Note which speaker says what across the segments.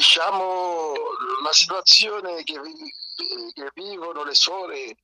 Speaker 1: diciamo, la situazione che vivono le suore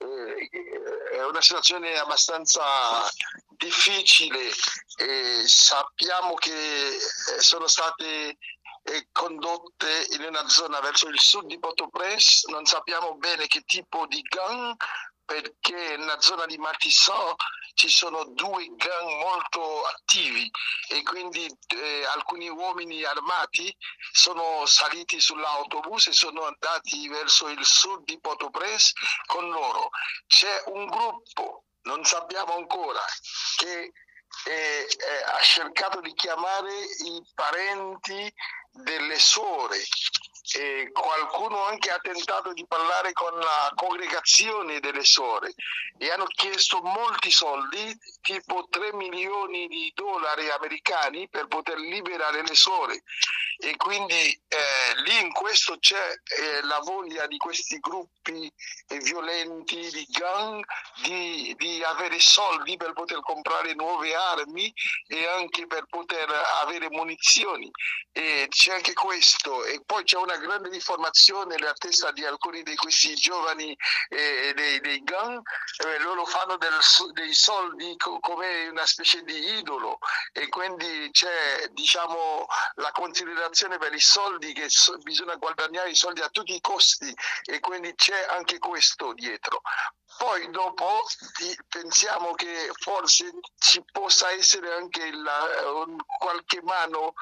Speaker 1: è una situazione abbastanza difficile. Sappiamo che sono state condotte in una zona verso il sud di Port-au-Prince, non sappiamo bene che tipo di gang, perché nella zona di Matisson ci sono due gang molto attivi e quindi alcuni uomini armati sono saliti sull'autobus e sono andati verso il sud di Port-au-Prince con loro. C'è un gruppo, non sappiamo ancora, che ha cercato di chiamare i parenti delle suore. Qualcuno anche ha tentato di parlare con la congregazione delle suore e hanno chiesto molti soldi, tipo 3 milioni di dollari americani, per poter liberare le suore. E quindi lì in questo c'è la voglia di questi gruppi violenti, di gang, di avere soldi per poter comprare nuove armi e anche per poter avere munizioni. E c'è anche questo, e poi c'è una grande difformazione nella testa di alcuni di questi giovani dei gang. Loro fanno dei soldi come una specie di idolo, e quindi c'è, diciamo, la considerazione per i soldi, che bisogna guadagnare i soldi a tutti i costi, e quindi c'è anche questo dietro. Poi dopo pensiamo che forse ci possa essere anche qualche mano,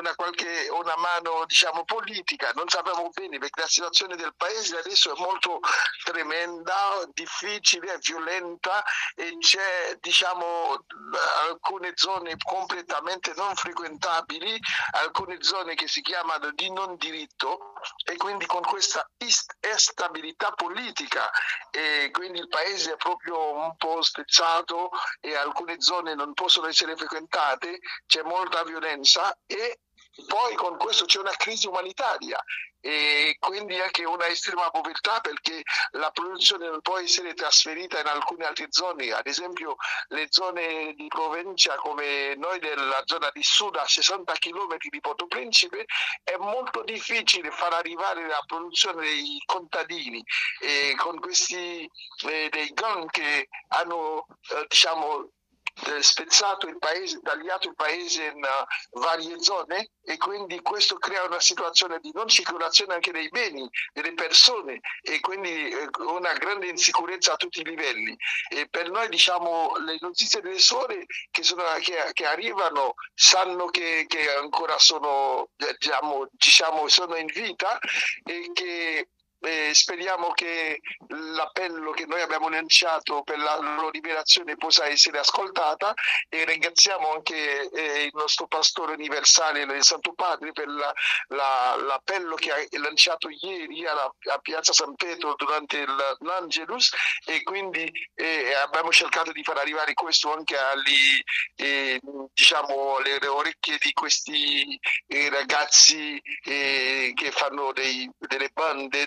Speaker 1: una mano, diciamo, politica. Non sappiamo bene, perché la situazione del paese adesso è molto tremenda, difficile, violenta, e c'è, diciamo, alcune zone completamente non frequentabili, alcune zone che si chiamano di non diritto, e quindi con questa instabilità politica, e quindi il paese è proprio un po' spezzato e alcune zone non possono essere frequentate, c'è molta violenza, e poi con questo c'è una crisi umanitaria e quindi anche una estrema povertà, perché la produzione non può essere trasferita in alcune altre zone. Ad esempio le zone di provincia, come noi della zona di sud, a 60 km di Porto Principe, è molto difficile far arrivare la produzione dei contadini, e con questi dei gang che hanno diciamo spezzato il paese, tagliato il paese in varie zone, e quindi questo crea una situazione di non circolazione anche dei beni, delle persone, e quindi una grande insicurezza a tutti i livelli. E per noi, diciamo, le notizie delle suore che arrivano sanno che ancora sono, diciamo, sono in vita, e che speriamo che l'appello che noi abbiamo lanciato per la loro liberazione possa essere ascoltata, e ringraziamo anche il nostro pastore universale, il Santo Padre, per l'appello che ha lanciato ieri a Piazza San Pietro durante l'Angelus, e quindi abbiamo cercato di far arrivare questo anche diciamo, alle orecchie di questi ragazzi che fanno delle bande,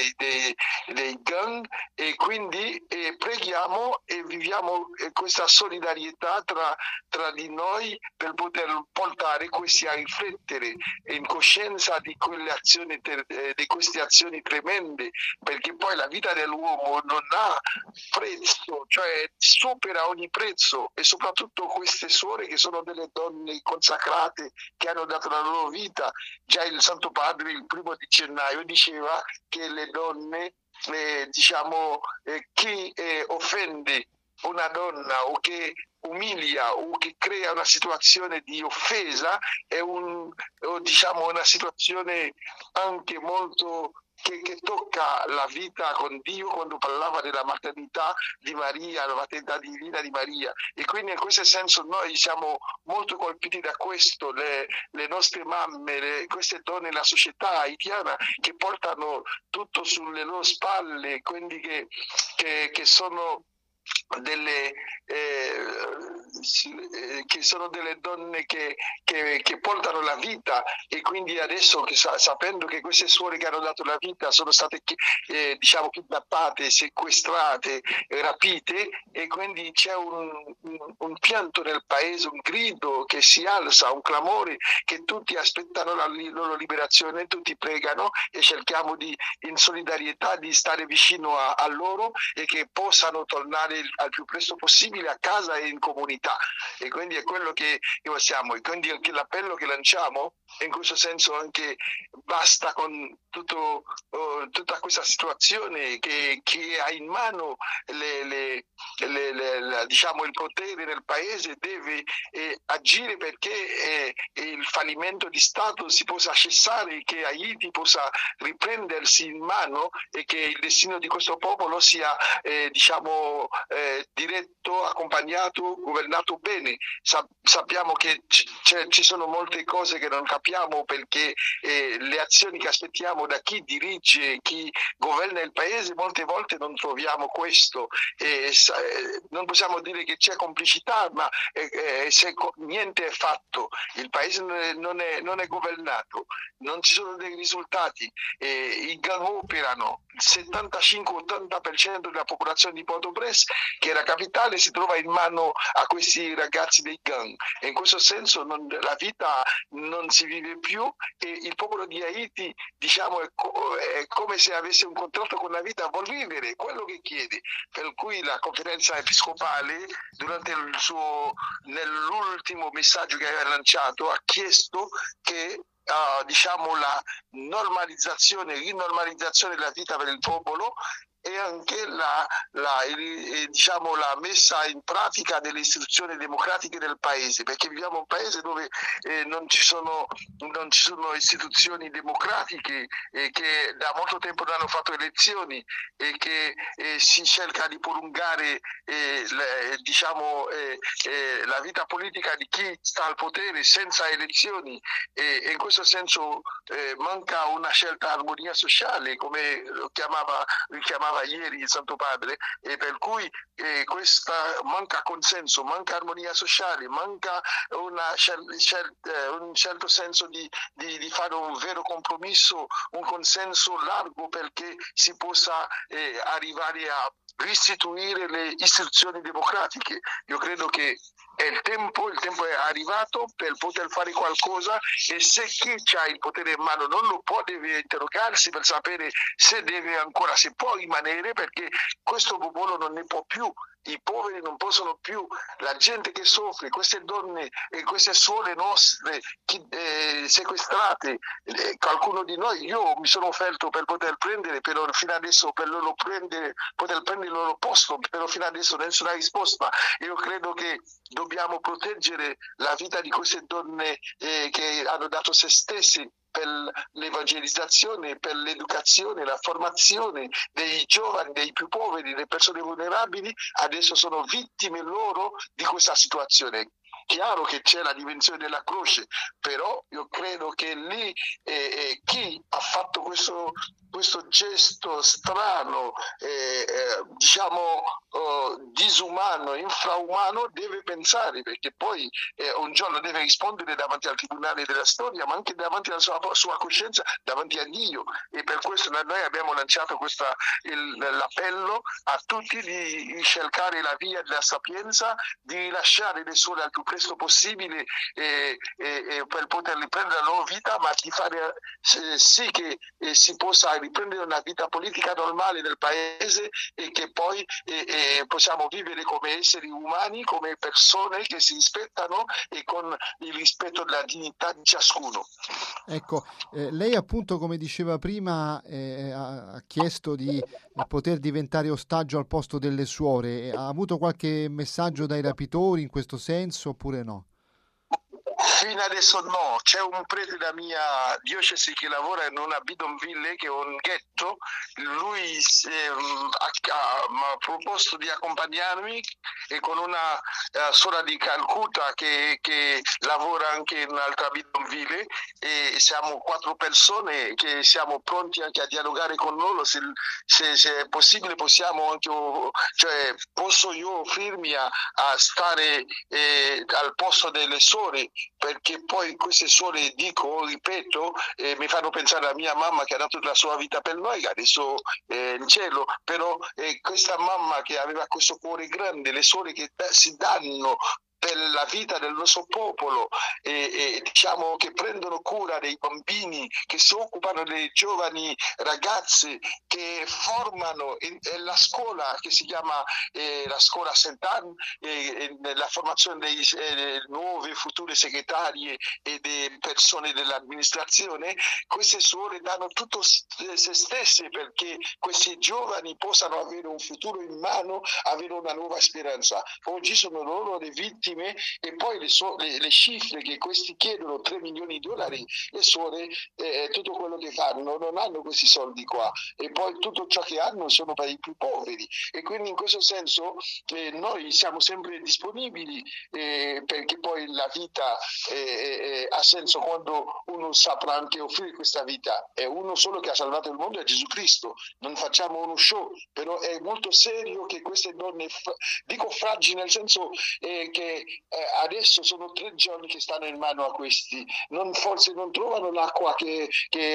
Speaker 1: dei gang, e quindi preghiamo e viviamo questa solidarietà tra di noi, per poter portare questi a riflettere in coscienza di quelle azioni, di queste azioni tremende, perché poi la vita dell'uomo non ha prezzo, cioè supera ogni prezzo, e soprattutto queste suore che sono delle donne consacrate che hanno dato la loro vita. Già il Santo Padre il 1 gennaio diceva che le donne, diciamo, chi offende una donna o che umilia o che crea una situazione di offesa è diciamo, una situazione anche molto che tocca la vita con Dio, quando parlava della maternità di Maria, la maternità divina di Maria. E quindi in questo senso noi siamo molto colpiti da questo, le nostre mamme, queste donne, la società haitiana, che portano tutto sulle loro spalle, quindi che sono delle che sono delle donne che portano la vita, e quindi adesso sapendo che queste suore che hanno dato la vita sono state diciamo kidnappate, sequestrate, rapite, e quindi c'è un pianto nel paese, un grido che si alza, un clamore, che tutti aspettano la loro liberazione, tutti pregano e cerchiamo in solidarietà di stare vicino a loro, e che possano tornare al più presto possibile a casa e in comunità. E quindi è quello che possiamo, e quindi anche l'appello che lanciamo in questo senso, anche basta con tutta questa situazione che ha in mano diciamo il potere nel paese, deve agire perché il fallimento di Stato si possa cessare, che Haiti possa riprendersi in mano, e che il destino di questo popolo sia diciamo diretto, accompagnato, governato bene. Sappiamo che ci sono molte cose che non capiamo, perché le azioni che aspettiamo da chi dirige, chi governa il paese, molte volte non troviamo questo. Non possiamo dire che c'è complicità, ma se niente è fatto, il paese non è governato, non ci sono dei risultati, i gang operano, il 75-80% della popolazione di Port-au-Prince, che è la capitale, si trova in mano a questi ragazzi dei gang, e in questo senso la vita non si vive più, e il popolo di Haiti, diciamo, è come se avesse un contratto con la vita, vuol vivere quello che chiede, per cui la conferenza episcopale nell'ultimo messaggio che aveva lanciato ha chiesto che diciamo la rinormalizzazione della vita per il popolo, e anche diciamo la messa in pratica delle istituzioni democratiche del paese, perché viviamo in un paese dove non ci sono istituzioni democratiche, che da molto tempo non hanno fatto elezioni, e che si cerca di prolungare diciamo la vita politica di chi sta al potere senza elezioni, e in questo senso manca una certa armonia sociale, come richiamava ieri il Santo Padre, e per cui manca consenso, manca armonia sociale, manca un certo senso di fare un vero compromesso, un consenso largo, perché si possa arrivare a restituire le istituzioni democratiche. Io credo che il tempo è arrivato per poter fare qualcosa, e se chi ha il potere in mano non lo può, deve interrogarsi per sapere se può rimanere, perché questo popolo non ne può più. I poveri non possono più, la gente che soffre, queste donne e queste suore nostre sequestrate, qualcuno di noi, io mi sono offerto per poter prendere, però fino adesso poter prendere il loro posto, però fino adesso nessuna risposta. Io credo che dobbiamo proteggere la vita di queste donne che hanno dato se stesse per l'evangelizzazione, per l'educazione, la formazione dei giovani, dei più poveri, delle persone vulnerabili. Adesso sono vittime loro di questa situazione. Chiaro che c'è la dimensione della croce, però io credo che lì chi ha fatto questo gesto strano, diciamo disumano, infraumano, deve pensare, perché poi un giorno deve rispondere davanti al tribunale della storia, ma anche davanti alla sua coscienza, davanti a Dio. E per questo noi abbiamo lanciato l'appello a tutti di cercare la via della sapienza, di rilasciare le suore al più presto possibile per poter riprendere la loro vita, ma di fare sì che si possa riprendere una vita politica normale del paese, e che poi possiamo vivere come esseri umani, come persone che si rispettano, e con il rispetto della dignità di ciascuno.
Speaker 2: Ecco, lei appunto, come diceva prima, ha chiesto di poter diventare ostaggio al posto delle suore. Ha avuto qualche messaggio dai rapitori in questo senso oppure no?
Speaker 1: Sì, Fino adesso no, c'è un prete della mia diocesi che lavora in una bidonville, che è un ghetto. Lui mi ha proposto di accompagnarmi, e con una sorella di Calcutta che lavora anche in un'altra bidonville, e siamo 4 persone che siamo pronti anche a dialogare con loro. Se è possibile possiamo anche, cioè posso io offrirmi a stare al posto delle suore, perché poi queste suore, ripeto, mi fanno pensare alla mia mamma che ha dato la sua vita per noi, che adesso è in cielo, però questa mamma che aveva questo cuore grande, le suore che si danno per la vita del nostro popolo, e diciamo che prendono cura dei bambini, che si occupano dei giovani ragazze, che formano la scuola che si chiama la scuola Sant'Anne, la formazione dei nuove future segretarie e delle persone dell'amministrazione. Queste suore danno tutto se stesse perché questi giovani possano avere un futuro in mano, avere una nuova speranza. Oggi sono loro le vittime, e poi le cifre che questi chiedono, $3 milioni, le suore, tutto quello che fanno, non hanno questi soldi qua, e poi tutto ciò che hanno sono per i più poveri, e quindi in questo senso noi siamo sempre disponibili, perché poi la vita ha senso quando uno saprà anche offrire questa vita. È uno solo che ha salvato il mondo, è Gesù Cristo. Non facciamo uno show, però è molto serio che queste donne, dico fragili nel senso che adesso sono 3 giorni che stanno in mano a questi, forse non trovano l'acqua di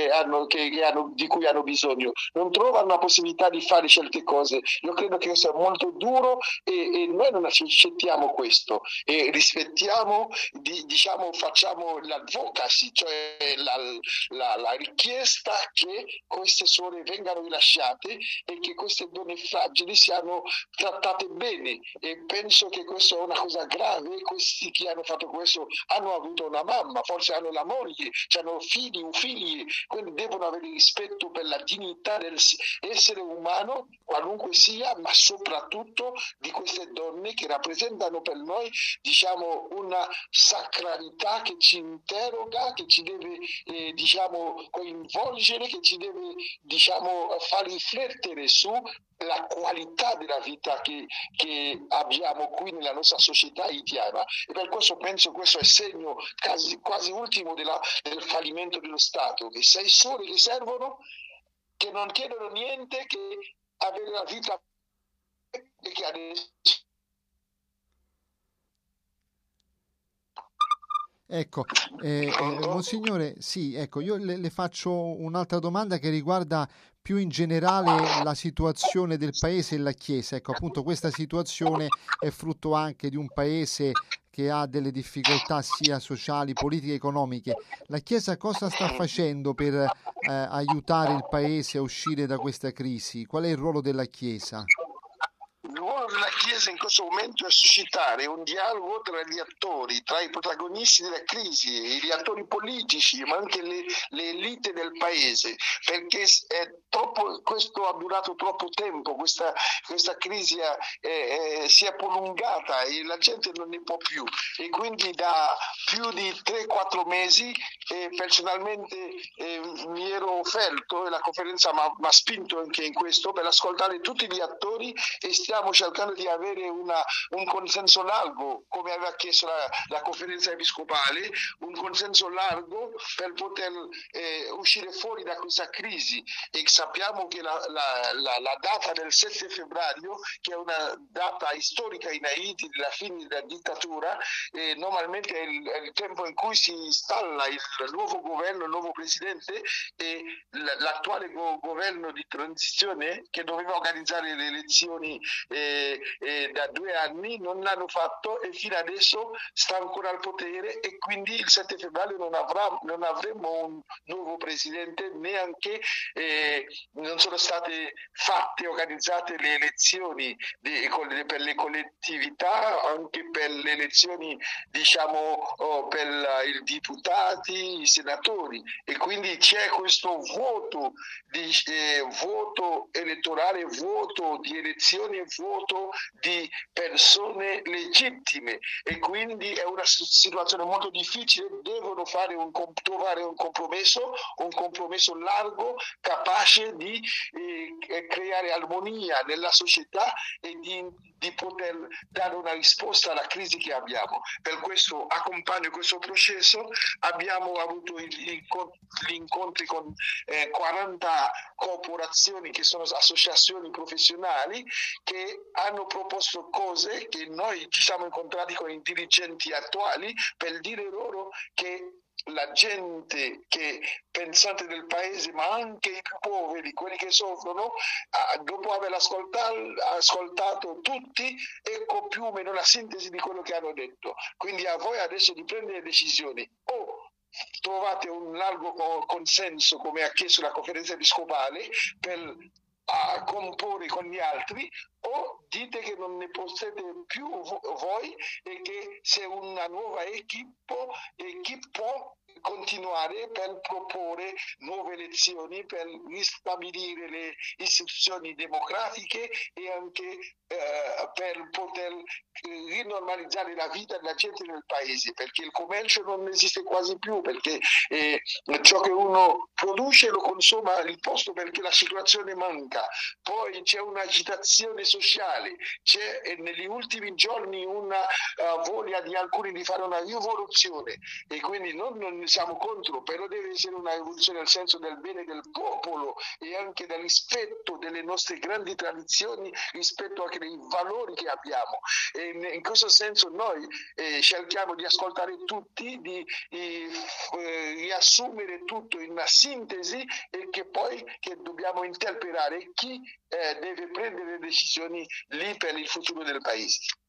Speaker 1: cui hanno bisogno, non trovano la possibilità di fare certe cose. Io credo che questo è molto duro, e noi non accettiamo questo, e rispettiamo, facciamo l'advocacy, cioè la richiesta che queste suore vengano rilasciate e che queste donne fragili siano trattate bene, e penso che questa è una cosa grave. Questi che hanno fatto questo hanno avuto una mamma, forse hanno la moglie, hanno figli, quindi devono avere rispetto per la dignità dell'essere umano, qualunque sia, ma soprattutto di queste donne che rappresentano per noi, una sacralità che ci interroga, che ci deve coinvolgere, che ci deve far riflettere su la qualità della vita che abbiamo qui nella nostra società haitiana, e per questo penso questo è segno quasi ultimo del fallimento dello Stato, che 6 sole che servono, che non chiedono niente che avere la vita, e che adesso.
Speaker 2: Ecco, Monsignore, sì, ecco, io le faccio un'altra domanda che riguarda più in generale la situazione del paese e la Chiesa. Ecco, appunto, questa situazione è frutto anche di un paese che ha delle difficoltà sia sociali, politiche, economiche. La Chiesa cosa sta facendo per aiutare il paese a uscire da questa crisi? Qual è il ruolo della Chiesa?
Speaker 1: Il ruolo della Chiesa in questo momento è suscitare un dialogo tra gli attori, tra i protagonisti della crisi, gli attori politici, ma anche le elite del paese, perché questo ha durato troppo tempo, questa crisi si è prolungata e la gente non ne può più, e quindi da più di 3-4 mesi personalmente mi ero offerto, e la conferenza mi ha spinto anche in questo, per ascoltare tutti gli attori, e stiamo cercando di avere un consenso largo, come aveva chiesto la conferenza episcopale, un consenso largo per poter uscire fuori da questa crisi. E sappiamo che la data del 7 febbraio, che è una data storica in Haiti della fine della dittatura, normalmente è il tempo in cui si installa il nuovo governo, il nuovo presidente, e l'attuale governo di transizione, che doveva organizzare le elezioni da 2 anni, non l'hanno fatto, e fino adesso sta ancora al potere, e quindi il 7 febbraio non avremo un nuovo presidente, neanche non sono state organizzate le elezioni per le collettività, anche per le elezioni per i deputati, i senatori, e quindi c'è questo voto elettorale, voto di elezioni e voto di di persone legittime, e quindi è una situazione molto difficile. Devono trovare un compromesso largo, capace di creare armonia nella società e di poter dare una risposta alla crisi che abbiamo. Per questo accompagno questo processo. Abbiamo avuto gli incontri con 40 corporazioni che sono associazioni professionali, che hanno proposto cose che noi ci siamo incontrati con i dirigenti attuali per dire loro che la gente che pensante del paese, ma anche i più poveri, quelli che soffrono, dopo aver ascoltato tutti, ecco più o meno la sintesi di quello che hanno detto. Quindi a voi adesso di prendere decisioni: o trovate un largo consenso, come ha chiesto la conferenza episcopale, per comporre con gli altri, o dite che non ne potete più voi e che c'è una nuova equipe e chi può continuare per proporre nuove elezioni, per ristabilire le istituzioni democratiche e anche per poter rinormalizzare la vita della gente nel paese, perché il commercio non esiste quasi più, perché ciò che uno produce lo consuma il posto, perché la circolazione manca. Poi c'è un'agitazione sociale, c'è negli ultimi giorni una voglia di alcuni di fare una rivoluzione, e quindi non siamo contro, però deve essere una rivoluzione nel senso del bene del popolo e anche del rispetto delle nostre grandi tradizioni, rispetto anche dei valori che abbiamo. E in questo senso noi cerchiamo di ascoltare tutti, di riassumere tutto in una sintesi, e che poi dobbiamo interpretare chi deve prendere le decisioni lì per il futuro del paese.